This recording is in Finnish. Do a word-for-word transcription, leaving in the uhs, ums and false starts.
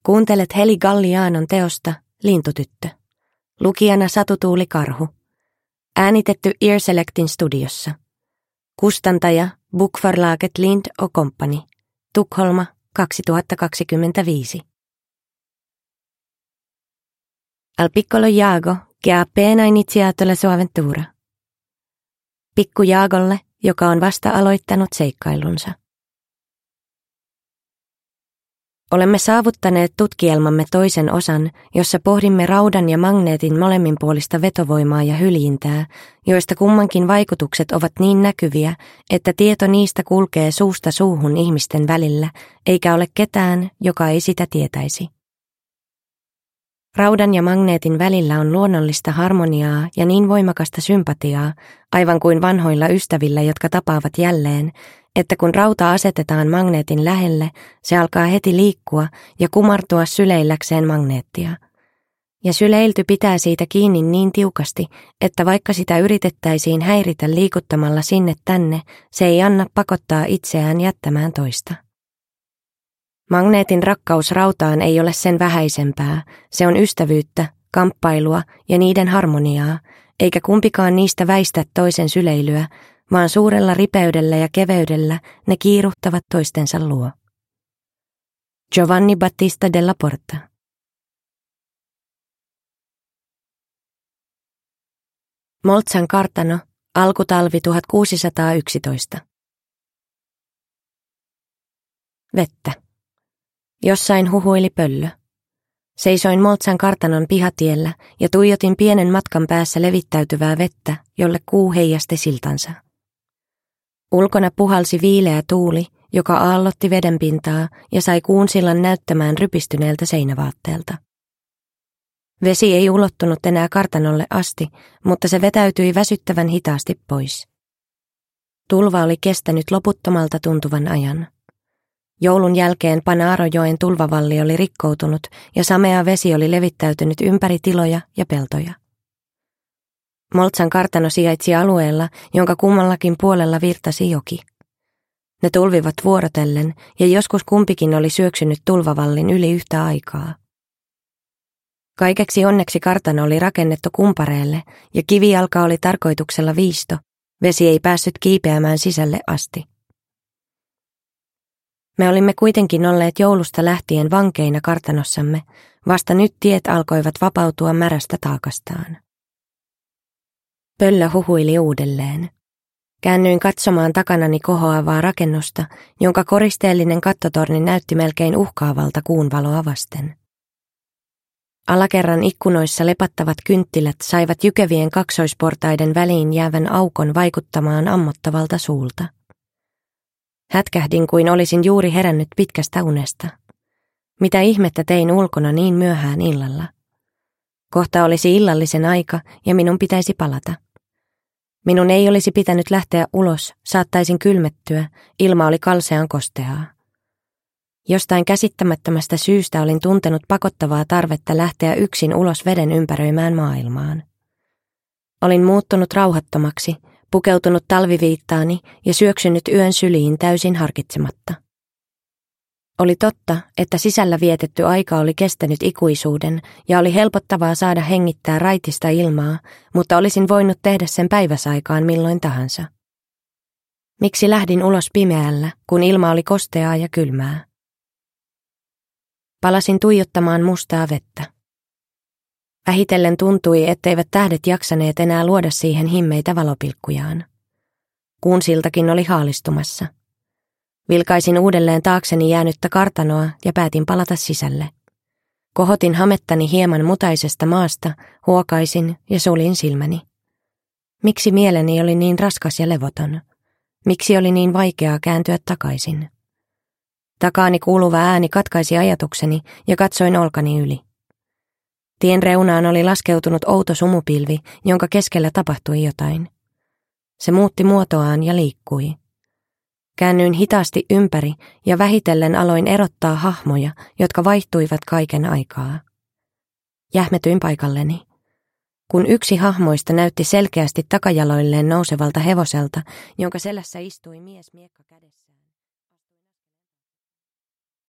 Kuuntelet Heli Gallianon teosta Lintutyttö. Lukijana Satu Tuuli Karhu. Äänitetty Earselectin studiossa. Kustantaja Bokförlaget Lind och Company. Tukholma kaksituhattakaksikymmentäviisi. Al piccolo Iago che ha appena iniziato la sua avventura. Pikku Jaagolle, joka on vasta aloittanut seikkailunsa. Olemme saavuttaneet tutkielmamme toisen osan, jossa pohdimme raudan ja magneetin molemminpuolista vetovoimaa ja hyljintää, joista kummankin vaikutukset ovat niin näkyviä, että tieto niistä kulkee suusta suuhun ihmisten välillä, eikä ole ketään, joka ei sitä tietäisi. Raudan ja magneetin välillä on luonnollista harmoniaa ja niin voimakasta sympatiaa, aivan kuin vanhoilla ystävillä, jotka tapaavat jälleen, että kun rauta asetetaan magneetin lähelle, se alkaa heti liikkua ja kumartua syleilläkseen magneettia. Ja syleilty pitää siitä kiinni niin tiukasti, että vaikka sitä yritettäisiin häiritä liikuttamalla sinne tänne, se ei anna pakottaa itseään jättämään toista. Magneetin rakkaus rautaan ei ole sen vähäisempää, se on ystävyyttä, kamppailua ja niiden harmoniaa, eikä kumpikaan niistä väistä toisen syleilyä, vaan suurella ripeydellä ja keveydellä ne kiiruhtavat toistensa luo. Giovanni Battista della Porta. Moltsan kartano, alkutalvi tuhatkuusisataayksitoista. Vettä. Jossain huhuili pöllö. Seisoin Moltsan kartanon pihatiellä ja tuijotin pienen matkan päässä levittäytyvää vettä, jolle kuu heijasti siltansa. Ulkona puhalsi viileä tuuli, joka aallotti vedenpintaa ja sai kuunsillan näyttämään rypistyneeltä seinävaatteelta. Vesi ei ulottunut enää kartanolle asti, mutta se vetäytyi väsyttävän hitaasti pois. Tulva oli kestänyt loputtomalta tuntuvan ajan. Joulun jälkeen Panarojoen tulvavalli oli rikkoutunut ja samea vesi oli levittäytynyt ympäri tiloja ja peltoja. Moltsan kartano sijaitsi alueella, jonka kummallakin puolella virtasi joki. Ne tulvivat vuorotellen ja joskus kumpikin oli syöksynyt tulvavallin yli yhtä aikaa. Kaikeksi onneksi kartano oli rakennettu kumpareelle ja kivijalka oli tarkoituksella viisto, vesi ei päässyt kiipeämään sisälle asti. Me olimme kuitenkin olleet joulusta lähtien vankeina kartanossamme, vasta nyt tiet alkoivat vapautua märästä taakastaan. Pöllö huhuili uudelleen. Käännyin katsomaan takanani kohoavaa rakennusta, jonka koristeellinen kattotorni näytti melkein uhkaavalta kuun valoa vasten. Alakerran ikkunoissa lepattavat kynttilät saivat jykevien kaksoisportaiden väliin jäävän aukon vaikuttamaan ammottavalta suulta. Hätkähdin kuin olisin juuri herännyt pitkästä unesta. Mitä ihmettä tein ulkona niin myöhään illalla? Kohta olisi illallisen aika ja minun pitäisi palata. Minun ei olisi pitänyt lähteä ulos, saattaisin kylmettyä, ilma oli kalsean kosteaa. Jostain käsittämättömästä syystä olin tuntenut pakottavaa tarvetta lähteä yksin ulos veden ympäröimään maailmaan. Olin muuttunut rauhattomaksi, pukeutunut talviviittaani ja syöksynyt yön syliin täysin harkitsematta. Oli totta, että sisällä vietetty aika oli kestänyt ikuisuuden ja oli helpottavaa saada hengittää raitista ilmaa, mutta olisin voinut tehdä sen päiväsaikaan milloin tahansa. Miksi lähdin ulos pimeällä, kun ilma oli kosteaa ja kylmää? Palasin tuijottamaan mustaa vettä. Vähitellen tuntui, etteivät tähdet jaksaneet enää luoda siihen himmeitä valopilkkujaan. Kuun siltakin oli haalistumassa. Vilkaisin uudelleen taakseni jäänyttä kartanoa ja päätin palata sisälle. Kohotin hamettani hieman mutaisesta maasta, huokaisin ja suljin silmäni. Miksi mieleni oli niin raskas ja levoton? Miksi oli niin vaikeaa kääntyä takaisin? Takaani kuuluva ääni katkaisi ajatukseni ja katsoin olkani yli. Tien reunaan oli laskeutunut outo sumupilvi, jonka keskellä tapahtui jotain. Se muutti muotoaan ja liikkui. Käännyin hitaasti ympäri ja vähitellen aloin erottaa hahmoja, jotka vaihtuivat kaiken aikaa. Jähmetyin paikalleni. Kun yksi hahmoista näytti selkeästi takajaloilleen nousevalta hevoselta, jonka selässä istui mies miekka kädessä.